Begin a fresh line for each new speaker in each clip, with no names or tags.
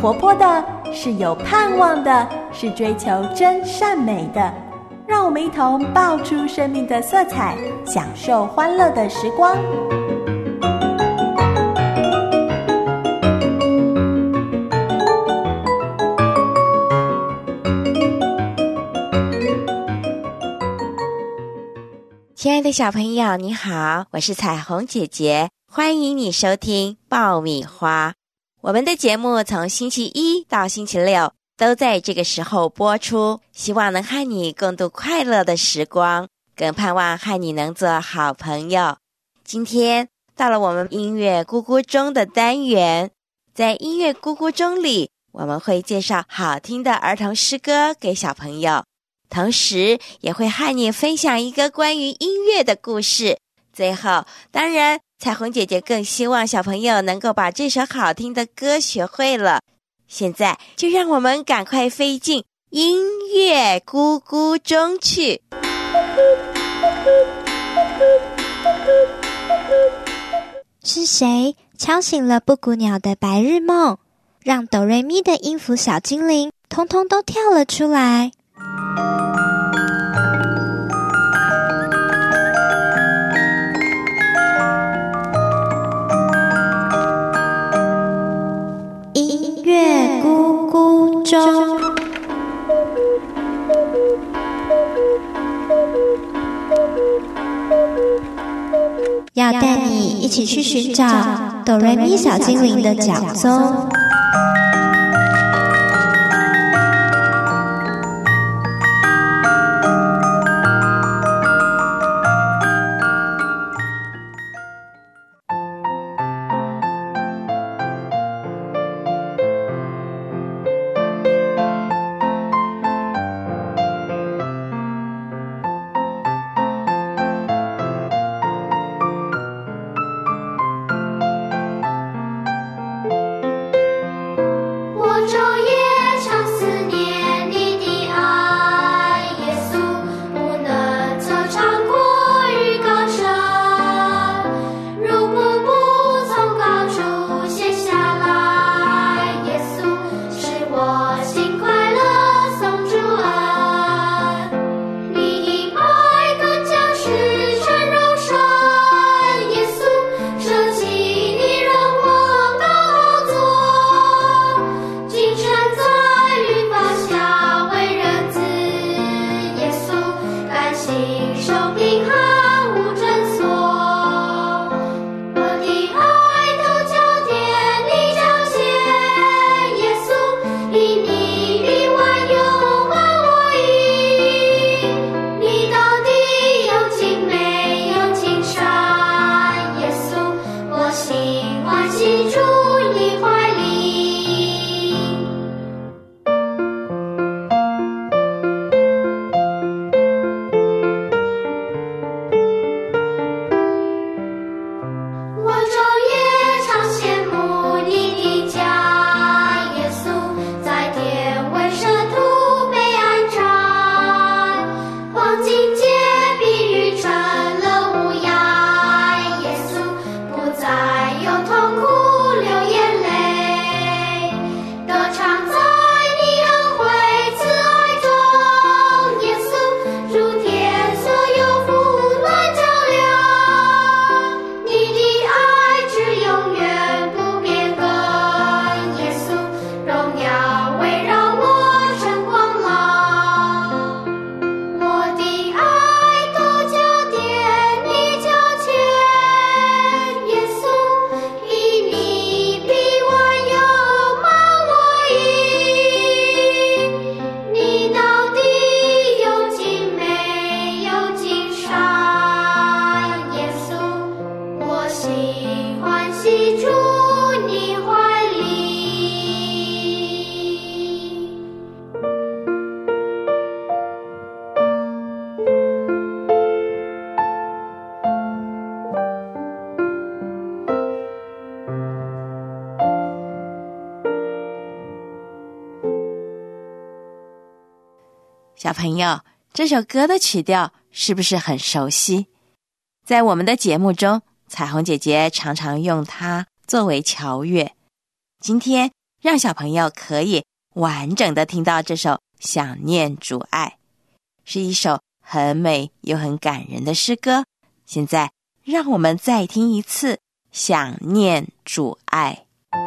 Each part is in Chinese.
活泼的，是有盼望的，是追求真善美的。让我们一同爆出生命的色彩，享受欢乐的时光。
亲爱的小朋友，你好，我是彩虹姐姐，欢迎你收听爆米花。我们的节目从星期一到星期六都在这个时候播出，希望能和你共度快乐的时光，更盼望和你能做好朋友。今天到了我们音乐咕咕钟的单元，在音乐咕咕钟里，我们会介绍好听的儿童诗歌给小朋友，同时也会和你分享一个关于音乐的故事。最后，当然彩虹姐姐更希望小朋友能够把这首好听的歌学会了。现在就让我们赶快飞进音乐咕咕钟去。
是谁敲醒了布谷鸟的白日梦，让哆瑞咪的音符小精灵通通都跳了出来？音乐咕咕钟，要带你一起去寻找哆瑞咪小精灵的脚踪。
小朋友，这首歌的曲调是不是很熟悉？在我们的节目中，彩虹姐姐常常用它作为桥乐。今天让小朋友可以完整的听到这首《想念主爱》，是一首很美又很感人的诗歌。现在让我们再听一次《想念主爱》。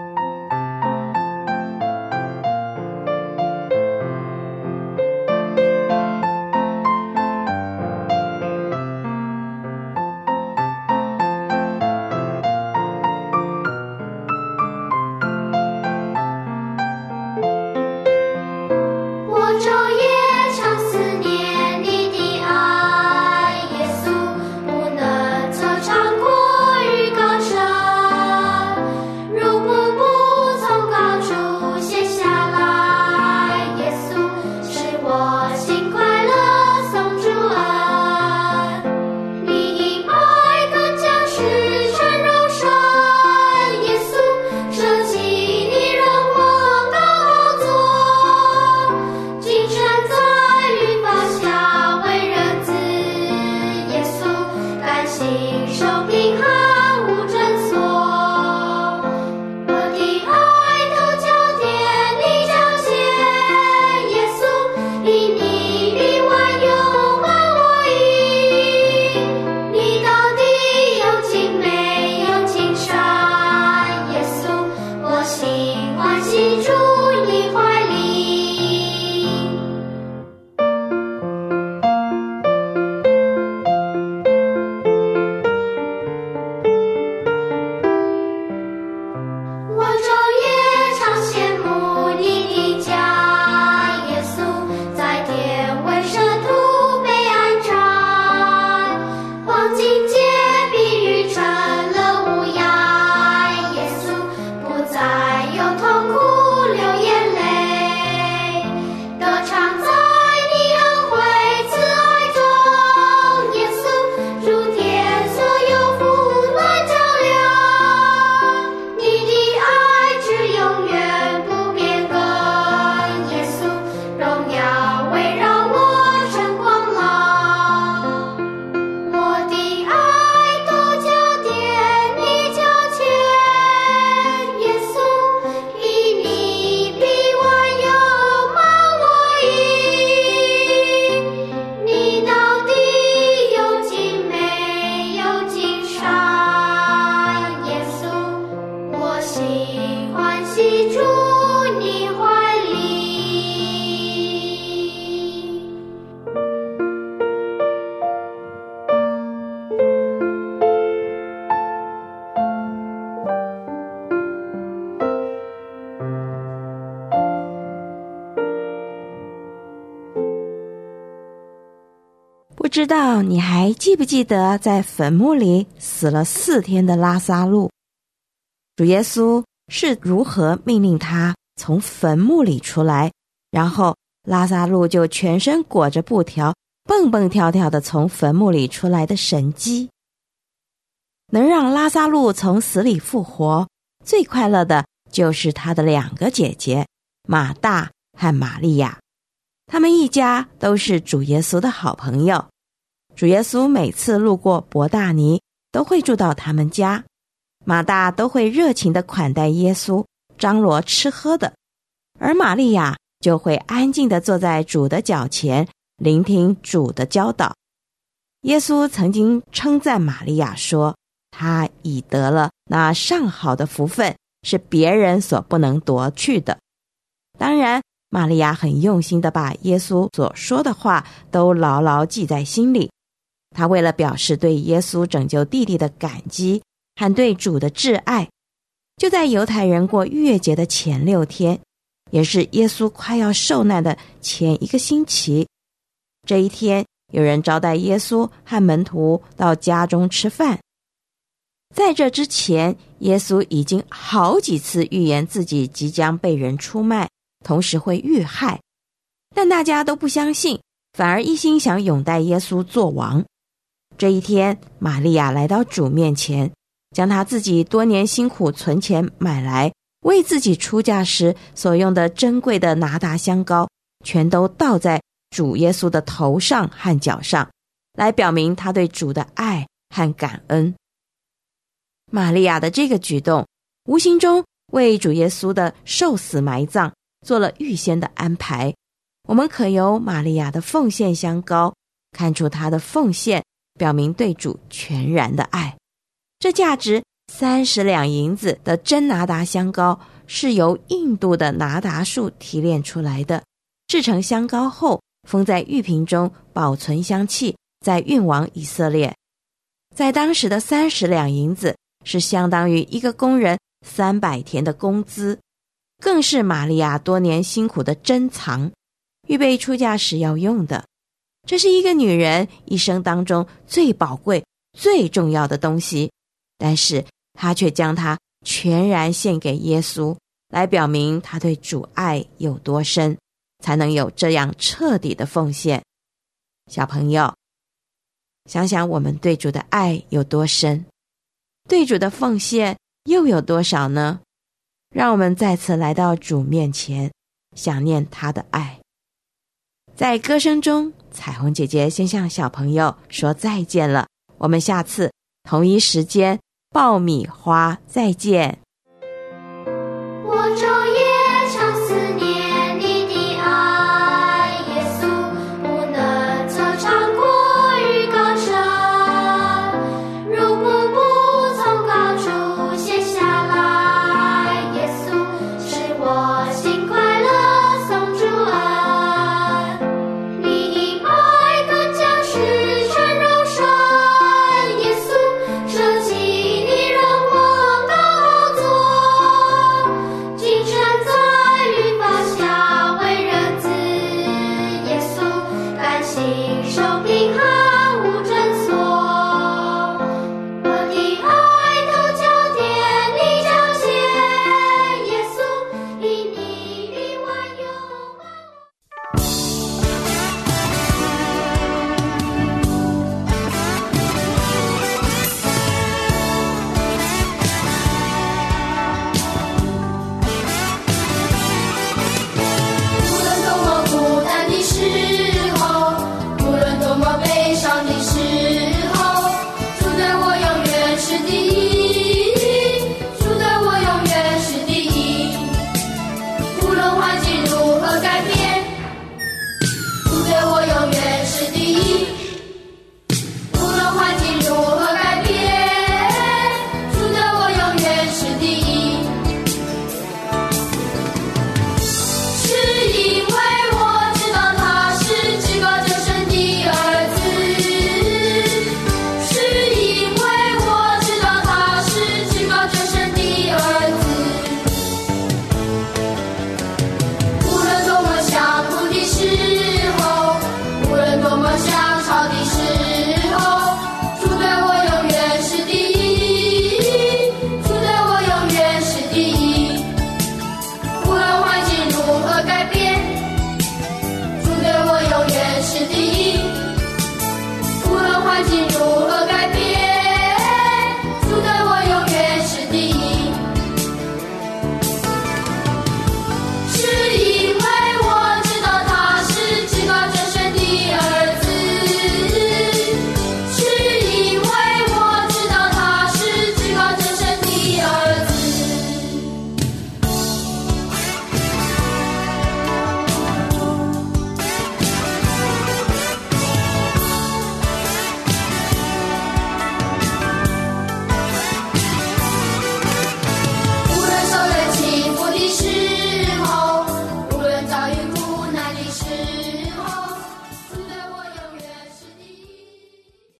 不知道你还记不记得在坟墓里死了4天的拉撒路？主耶稣是如何命令他从坟墓里出来，然后拉撒路就全身裹着布条，蹦蹦跳跳的从坟墓里出来的神迹。能让拉撒路从死里复活，最快乐的就是他的2个姐姐马大和玛利亚，他们一家都是主耶稣的好朋友。主耶稣每次路过伯大尼都会住到他们家，马大都会热情地款待耶稣，张罗吃喝的，而玛利亚就会安静地坐在主的脚前，聆听主的教导。耶稣曾经称赞玛利亚说，她已得了那上好的福分，是别人所不能夺去的。当然，玛利亚很用心地把耶稣所说的话都牢牢记在心里。她为了表示对耶稣拯救弟弟的感激和对主的挚爱，就在犹太人过逾越节的前6天，也是耶稣快要受难的前1个星期，这一天有人招待耶稣和门徒到家中吃饭。在这之前，耶稣已经好几次预言自己即将被人出卖，同时会遇害，但大家都不相信，反而一心想拥戴耶稣做王。这一天，玛利亚来到主面前，将她自己多年辛苦存钱买来为自己出嫁时所用的珍贵的拿达香膏，全都倒在主耶稣的头上和脚上，来表明她对主的爱和感恩。玛利亚的这个举动，无形中为主耶稣的受死埋葬做了预先的安排。我们可由玛利亚的奉献香膏看出她的奉献表明对主全然的爱。这价值30两银子的真拿达香膏是由印度的拿达树提炼出来的，制成香膏后封在玉瓶中保存香气，再运往以色列。在当时的30两银子是相当于一个工人300天的工资，更是玛利亚多年辛苦的珍藏，预备出嫁时要用的。这是一个女人一生当中最宝贵最重要的东西，但是她却将它全然献给耶稣，来表明她对主爱有多深，才能有这样彻底的奉献。小朋友，想想我们对主的爱有多深，对主的奉献又有多少呢？让我们再次来到主面前，想念他的爱。在歌声中，彩虹姐姐先向小朋友说再见了，我们下次同一时间爆米花再见。